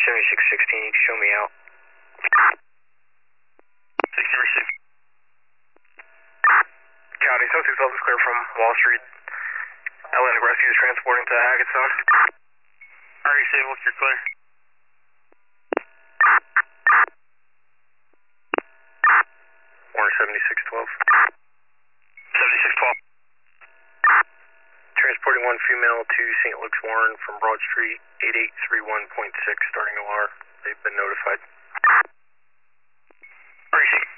7616, you can show me out. 60 County 7612 is clear from Wall Street. Atlantic Rescue is transporting to Hackettstown. Alright, say look, you're clear. Warner 7612. 7612. Transporting one female to St. Luke's Warren from Broad Street, 8831.6, starting alarm. They've been notified. Alright,